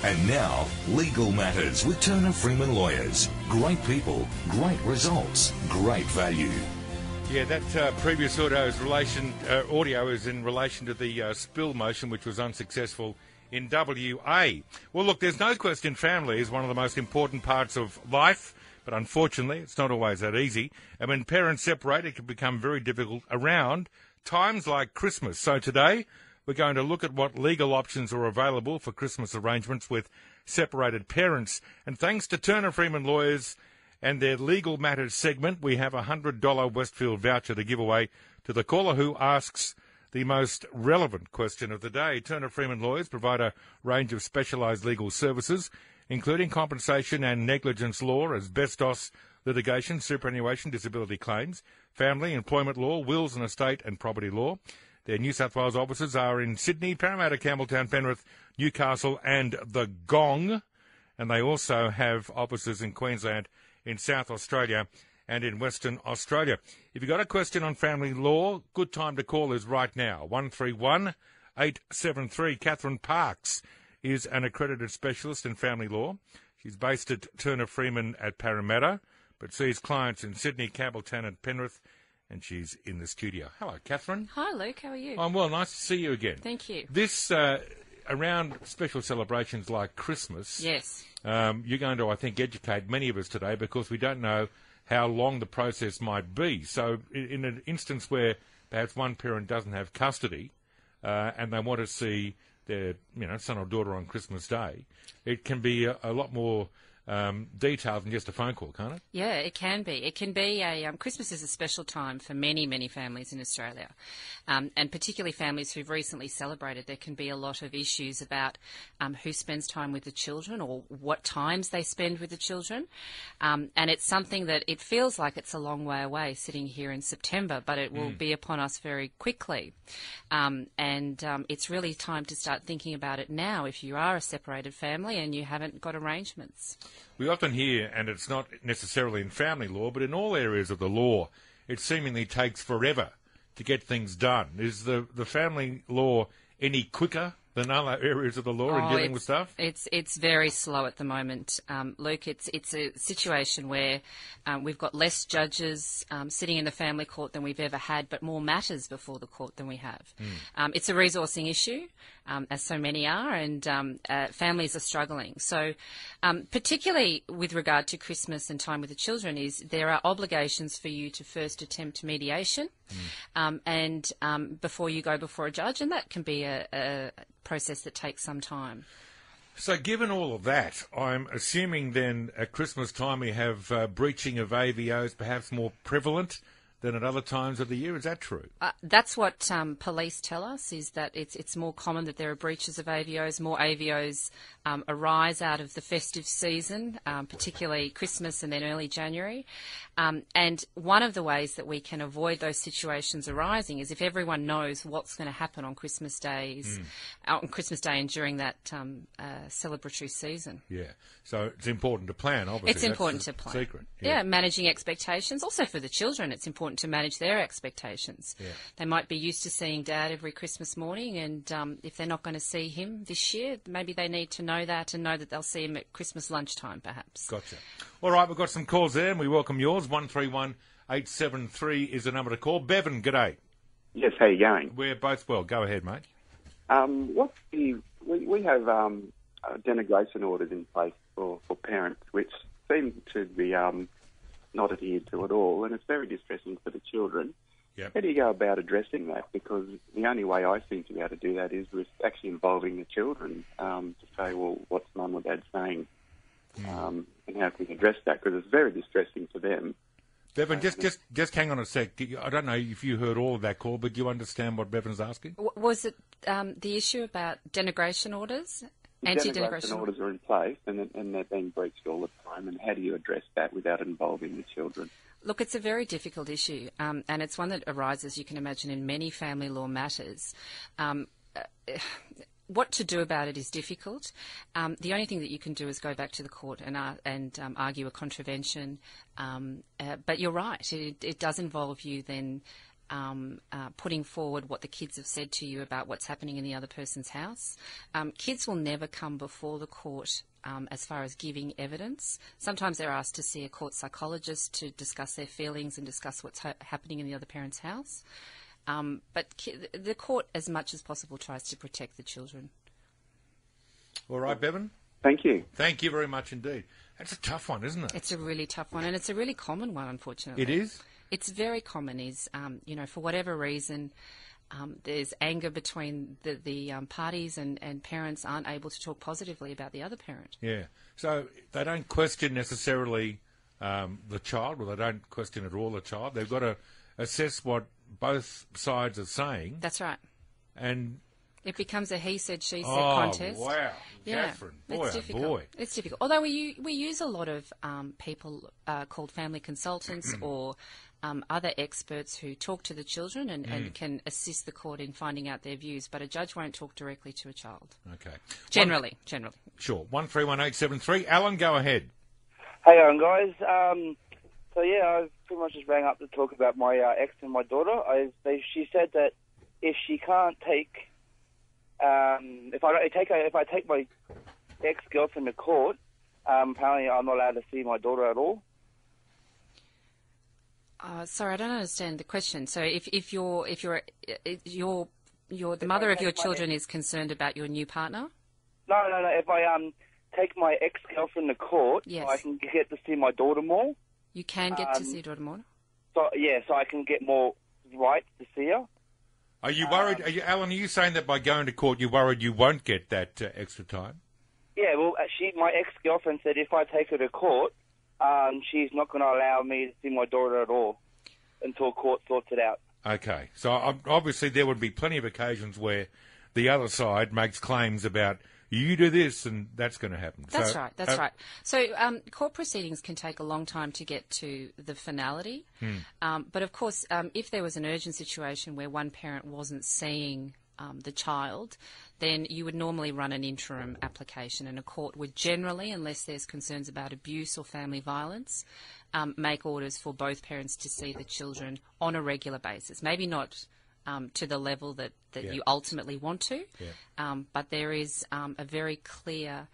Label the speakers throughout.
Speaker 1: And now, Legal Matters with Turner Freeman Lawyers. Great people, great results, great value.
Speaker 2: Yeah, that previous audio is in relation to the spill motion, which was unsuccessful in WA. Well, look, there's no question family is one of the most important parts of life, but unfortunately, it's not always that easy. And when parents separate, it can become very difficult around times like Christmas. So today, we're going to look at what legal options are available for Christmas arrangements with separated parents. And thanks to Turner Freeman Lawyers and their Legal Matters segment, we have a $100 Westfield voucher to give away to the caller who asks the most relevant question of the day. Turner Freeman Lawyers provide a range of specialised legal services, including compensation and negligence law, asbestos litigation, superannuation, disability claims, family, employment law, wills and estate and property law. Their New South Wales offices are in Sydney, Parramatta, Campbelltown, Penrith, Newcastle and the Gong. And they also have offices in Queensland, in South Australia and in Western Australia. If you've got a question on family law, good time to call is right now. 131 873. Catherine Parks is an accredited specialist in family law. She's based at Turner Freeman at Parramatta, but sees clients in Sydney, Campbelltown and Penrith. And she's in the studio. Hello, Catherine.
Speaker 3: Hi, Luke. How are you?
Speaker 2: I'm well. Nice to see you again.
Speaker 3: Thank you.
Speaker 2: This, around special celebrations like Christmas,
Speaker 3: yes,
Speaker 2: you're going to, I think, educate many of us today because we don't know how long the process might be. So in an instance where perhaps one parent doesn't have custody and they want to see their son or daughter on Christmas Day, it can be a lot more detailed than just a phone call, can't it?
Speaker 3: Yeah, it can be. It can be Christmas is a special time for many, many families in Australia, and particularly families who've recently celebrated. There can be a lot of issues about who spends time with the children or what times they spend with the children, and it's something that it feels like it's a long way away sitting here in September, but it will be upon us very quickly, and it's really time to start thinking about it now if you are a separated family and you haven't got arrangements.
Speaker 2: We often hear, and it's not necessarily in family law, but in all areas of the law, it seemingly takes forever to get things done. Is the family law any quicker than other areas of the law in dealing with stuff?
Speaker 3: It's very slow at the moment, Luke. It's a situation where we've got less judges sitting in the family court than we've ever had, but more matters before the court than we have. It's a resourcing issue, as so many are, and families are struggling. So particularly with regard to Christmas and time with the children, there are obligations for you to first attempt mediation and before you go before a judge, and that can be a process that takes some time.
Speaker 2: So given all of that, I'm assuming then at Christmas time we have breaching of AVOs perhaps more prevalent than at other times of the year. Is that true?
Speaker 3: That's what police tell us, is that it's more common that there are breaches of AVOs. More AVOs arise out of the festive season, particularly Christmas and then early January. And one of the ways that we can avoid those situations arising is if everyone knows what's going to happen on Christmas days, on Christmas Day and during that celebratory season.
Speaker 2: Yeah. So it's important to plan, obviously.
Speaker 3: It's important to plan.
Speaker 2: Secret.
Speaker 3: Yeah, managing expectations. Also for the children, it's important to manage their expectations. Yeah. They might be used to seeing Dad every Christmas morning, and if they're not going to see him this year, maybe they need to know that and know that they'll see him at Christmas lunchtime, perhaps.
Speaker 2: Gotcha. All right, we've got some calls there, and we welcome yours. 131 873 is the number to call. Bevan, g'day.
Speaker 4: Yes, how you going?
Speaker 2: We're both well. Go ahead, mate.
Speaker 4: We have denigration orders in place for parents, which seem to be not adhered to at all, and it's very distressing for the children.
Speaker 2: Yep.
Speaker 4: How do you go about addressing that? Because the only way I seem to be able to do that is with actually involving the children to say, well, what's Mum or Dad saying? And how can we address that? Because it's very distressing for them.
Speaker 2: Bevan, just hang on a sec. I don't know if you heard all of that call, but do you understand what Bevan's asking?
Speaker 3: Was it the issue about denigration orders?
Speaker 4: Denigration orders are in place and they're being breached all the time. And how do you address that without involving the children?
Speaker 3: Look, it's a very difficult issue, and it's one that arises, you can imagine, in many family law matters. What to do about it is difficult. The only thing that you can do is go back to the court and argue a contravention. But you're right, it does involve you then putting forward what the kids have said to you about what's happening in the other person's house. Kids will never come before the court as far as giving evidence. Sometimes they're asked to see a court psychologist to discuss their feelings and discuss what's happening in the other parent's house. But the court, as much as possible, tries to protect the children.
Speaker 2: All right, Bevan?
Speaker 4: Thank you.
Speaker 2: Thank you very much indeed. That's a tough one, isn't it?
Speaker 3: It's a really tough one, and it's a really common one, unfortunately.
Speaker 2: It is?
Speaker 3: It's very common, for whatever reason, there's anger between the parties and parents aren't able to talk positively about the other parent.
Speaker 2: Yeah. So they don't question necessarily the child, or they don't question at all the child. They've got to assess what both sides are saying.
Speaker 3: That's right.
Speaker 2: And
Speaker 3: it becomes a he said, she said contest.
Speaker 2: Oh, wow.
Speaker 3: Yeah,
Speaker 2: Catherine, boy,
Speaker 3: it's difficult.
Speaker 2: boy.
Speaker 3: It's difficult. Although we use a lot of people called family consultants or other experts who talk to the children and can assist the court in finding out their views, but a judge won't talk directly to a child.
Speaker 2: Okay.
Speaker 3: Generally.
Speaker 2: Sure. 131873. Alan, go ahead.
Speaker 5: Hey on, guys. So I pretty much just rang up to talk about my ex and my daughter. She said that if she can't take, if I take my ex-girlfriend to court, apparently I'm not allowed to see my daughter at all.
Speaker 3: Sorry, I don't understand the question. So if the mother of your children is concerned about your new partner?
Speaker 5: No. If I take my ex-girlfriend to court,
Speaker 3: yes,
Speaker 5: I can get to see my daughter more.
Speaker 3: You can get to see your daughter more?
Speaker 5: So I can get more rights to see her.
Speaker 2: Are you worried, Alan, are you saying that by going to court you're worried you won't get that extra time?
Speaker 5: Yeah, well, my ex-girlfriend said if I take her to court, she's not going to allow me to see my daughter at all until court sorts it out.
Speaker 2: Okay. So obviously there would be plenty of occasions where the other side makes claims about you do this and that's going to happen.
Speaker 3: That's right. So court proceedings can take a long time to get to the finality. But of course, if there was an urgent situation where one parent wasn't seeing the child, then you would normally run an interim application, and a court would generally, unless there's concerns about abuse or family violence, make orders for both parents to see the children on a regular basis. Maybe not to the level that you ultimately want to, but there is a very clear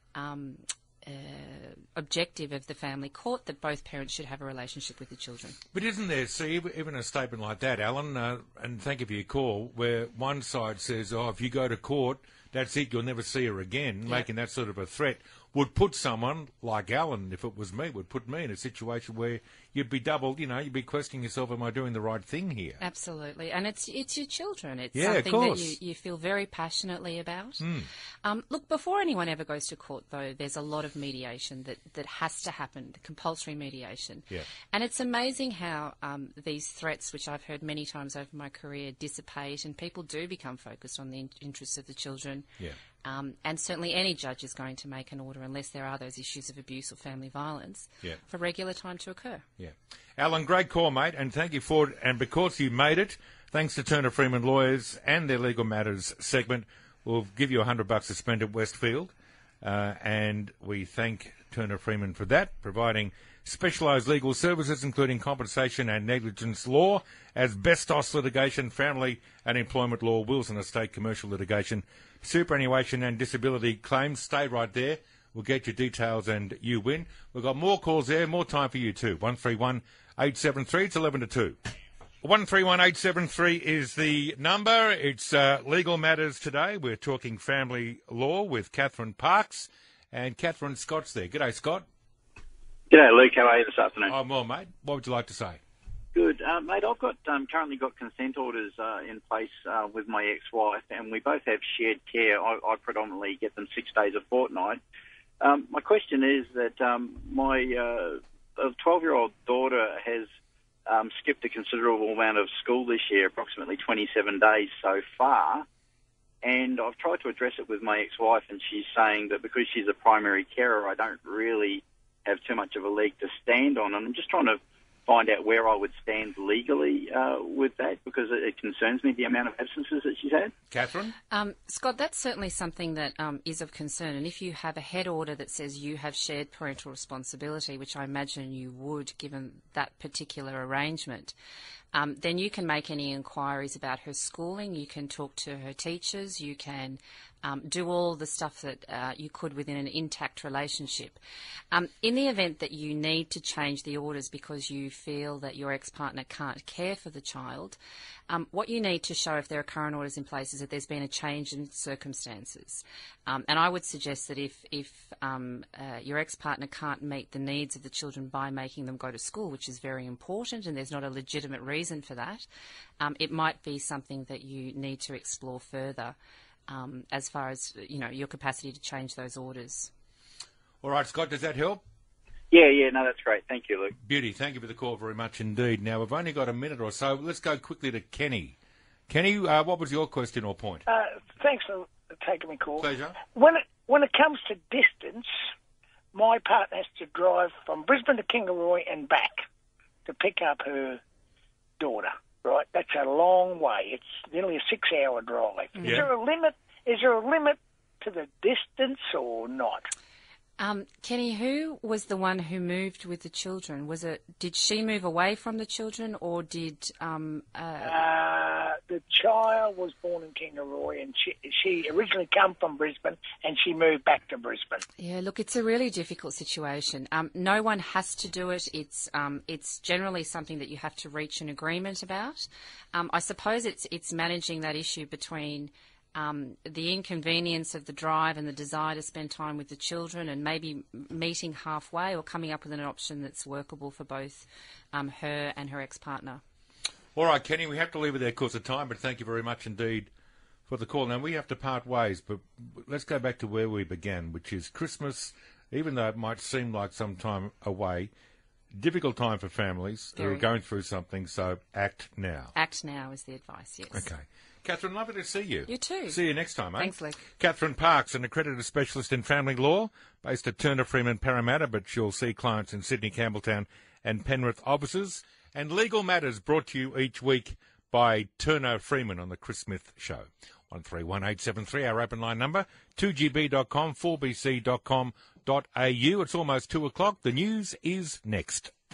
Speaker 3: objective of the family court that both parents should have a relationship with the children.
Speaker 2: But isn't there, see, even a statement like that, Alan, and thank you for your call, where one side says, if you go to court, that's it, you'll never see her again, making that sort of a threat, would put someone like Alan, if it was me, would put me in a situation where you'd be doubled, you'd be questioning yourself, am I doing the right thing here?
Speaker 3: Absolutely. And it's your children. It's
Speaker 2: of
Speaker 3: something
Speaker 2: course.
Speaker 3: that you feel very passionately about. Look, before anyone ever goes to court, though, there's a lot of mediation that has to happen, compulsory mediation.
Speaker 2: Yeah.
Speaker 3: And it's amazing how these threats, which I've heard many times over my career, dissipate and people do become focused on the interests of the children.
Speaker 2: Yeah.
Speaker 3: And certainly any judge is going to make an order unless there are those issues of abuse or family violence for regular time to occur. Yeah.
Speaker 2: Alan, great call, mate, and thank you for it. And because you made it, thanks to Turner Freeman Lawyers and their Legal Matters segment, we'll give you $100 to spend at Westfield. And we thank Turner Freeman for that, providing specialised legal services, including compensation and negligence law, asbestos litigation, family and employment law, wills and estate commercial litigation, superannuation and disability claims. Stay right there. We'll get your details and you win. We've got more calls there, more time for you too. 131873, it's 11 to 2. 131873 is the number. It's Legal Matters today. We're talking family law with Catherine Parks, and Catherine Scott's there. G'day, Scott.
Speaker 6: G'day, Luke. How are you this afternoon?
Speaker 2: I'm well, mate. What would you like to say?
Speaker 6: Good. Mate, I've got currently got consent orders in place with my ex-wife, and we both have shared care. I predominantly get them 6 days a fortnight. My question is that my 12-year-old daughter has skipped a considerable amount of school this year, approximately 27 days so far, and I've tried to address it with my ex-wife, and she's saying that because she's a primary carer, I don't really have too much of a leg to stand on, and I'm just trying to find out where I would stand legally with that, because it concerns me, the amount of absences that she's had.
Speaker 2: Catherine?
Speaker 3: Scott, that's certainly something that is of concern, and if you have a head order that says you have shared parental responsibility, which I imagine you would given that particular arrangement, then you can make any inquiries about her schooling. You can talk to her teachers. You can do all the stuff that you could within an intact relationship. In the event that you need to change the orders because you feel that your ex-partner can't care for the child, what you need to show if there are current orders in place is that there's been a change in circumstances. And I would suggest that if your ex-partner can't meet the needs of the children by making them go to school, which is very important, and there's not a legitimate reason for that, it might be something that you need to explore further. As far as, your capacity to change those orders.
Speaker 2: All right, Scott, does that help?
Speaker 6: Yeah, no, that's great. Thank you, Luke.
Speaker 2: Beauty, thank you for the call very much indeed. Now, we've only got a minute or so. Let's go quickly to Kenny. Kenny, what was your question or point?
Speaker 7: Thanks for taking my call.
Speaker 2: Pleasure.
Speaker 7: When it comes to distance, my partner has to drive from Brisbane to Kingaroy and back to pick up her daughter. Right, that's a long way. It's nearly a 6-hour drive.
Speaker 2: Yeah.
Speaker 7: Is there a limit to the distance or not?
Speaker 3: Kenny, who was the one who moved with the children? Did she move away from the children, or did
Speaker 7: the child was born in Kingaroy, and she originally come from Brisbane, and she moved back to Brisbane.
Speaker 3: Yeah, look, it's a really difficult situation. No one has to do it. It's generally something that you have to reach an agreement about. I suppose it's managing that issue between the inconvenience of the drive and the desire to spend time with the children, and maybe meeting halfway or coming up with an option that's workable for both her and her ex-partner.
Speaker 2: All right, Kenny, we have to leave it there because of time, but thank you very much indeed for the call. Now, we have to part ways, but let's go back to where we began, which is Christmas, even though it might seem like some time away, difficult time for families who are going through something, so act now. Act now is the advice, yes. Okay. Catherine, lovely to see you. You too. See you next time, eh? Thanks, Luke. Catherine Parks, an accredited specialist in family law, based at Turner Freeman Parramatta, but she'll see clients in Sydney, Campbelltown and Penrith offices. And Legal Matters brought to you each week by Turner Freeman on the Chris Smith Show. 131873, our open line number, 2gb.com, 4bc.com.au. It's almost 2 o'clock. The news is next.